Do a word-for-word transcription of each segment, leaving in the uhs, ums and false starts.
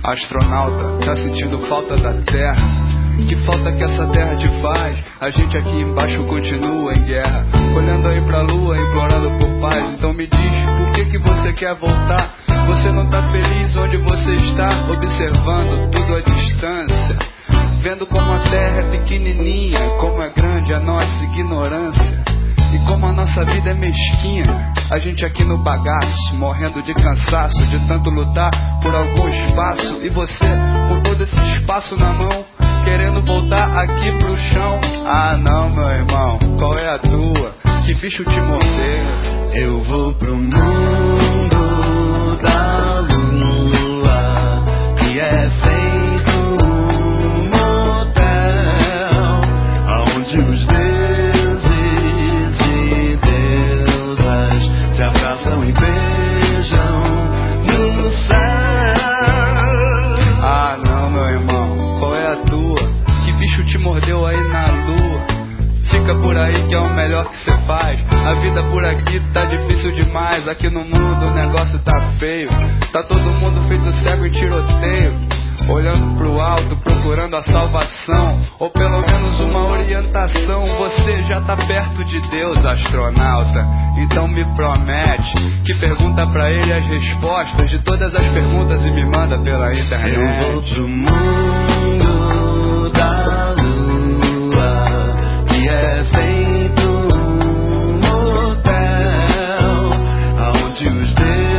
Astronauta, tá sentindo falta da Terra? Que falta que essa terra te faz? A gente aqui embaixo continua em guerra, olhando aí pra lua, implorando por paz. Então me diz, por que que você quer voltar? Você não tá feliz onde você está? Observando tudo à distância, vendo como a terra é pequenininha, como é grande a nossa ignorância, e como a nossa vida é mesquinha. A gente aqui no bagaço, morrendo de cansaço, de tanto lutar por algum espaço. E você, com todo esse espaço na mão, querendo voltar aqui pro chão. Ah não, meu irmão, qual é a tua? Que bicho te mordeu? Eu vou pro mundo da lua, que é feito um motel, aonde os deuses e deusas se abraçam e beijam no céu. Ah não, meu irmão, qual é a tua? Que bicho te mordeu aí na lua? Fica por aí que é o melhor que cê faz. A vida por aqui tá difícil demais. Aqui no mundo o negócio tá feio. Tá todo mundo feito cego e tiroteio, olhando pro alto, procurando a salvação, ou pelo menos uma orientação. Você já tá perto de Deus, astronauta. Então me promete que pergunta pra ele as respostas de todas as perguntas e me manda pela internet. Eu vou pro mundo da lua, que é feito um motel, aonde os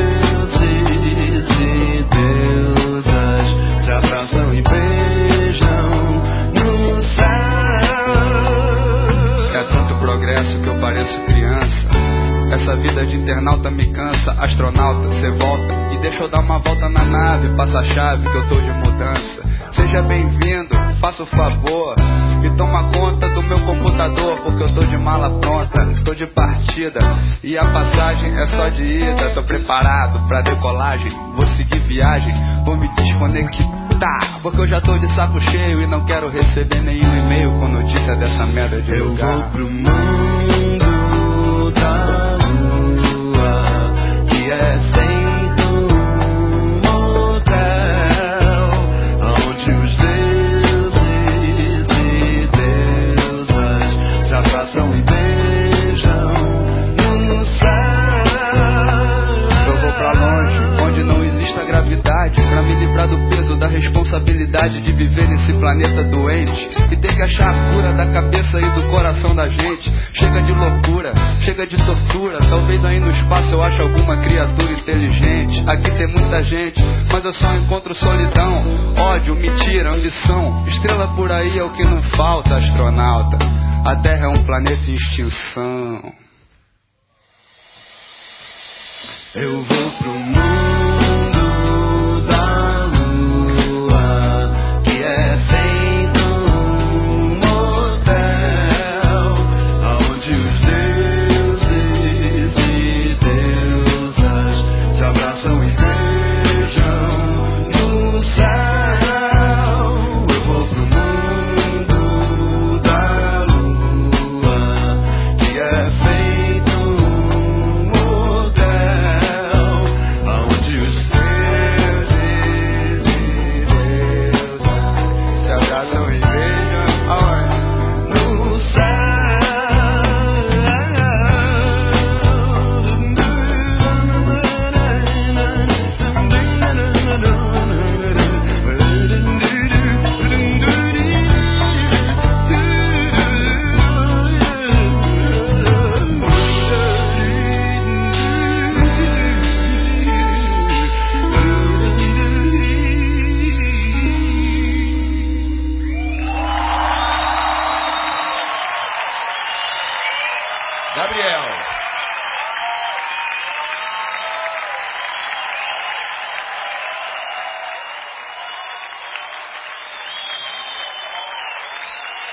deuses e deusas se abraçam e beijam no céu. É tanto progresso que eu pareço criança. Essa vida de internauta me cansa. Astronauta, cê volta e deixa eu dar uma volta na nave. Passa a chave que eu tô de mudança. Seja bem-vindo, faça o favor e toma conta do meu computador, porque eu tô de mala pronta, tô de partida e a passagem é só de ida. Tô preparado pra decolagem, vou seguir viagem, vou me desconectar, porque eu já tô de saco cheio e não quero receber nenhum e-mail com notícia dessa merda de Eu lugar. vou pro mundo da lua, que é feito um motel, aonde os deuses e deusas se abraçam e beijam no céu. Eu vou pra longe, onde não existe a gravidade, pra me livrar do peso da responsabilidade de viver nesse planeta doente e ter que achar a cura da cabeça e do coração da gente. Chega de loucura, chega de tortura. Talvez aí no espaço eu ache alguma criatura inteligente. Aqui tem muita gente, mas eu só encontro solidão, ódio, mentira, ambição. Estrela por aí é o que não falta, astronauta. A Terra é um planeta em extinção. Eu vou pro mundo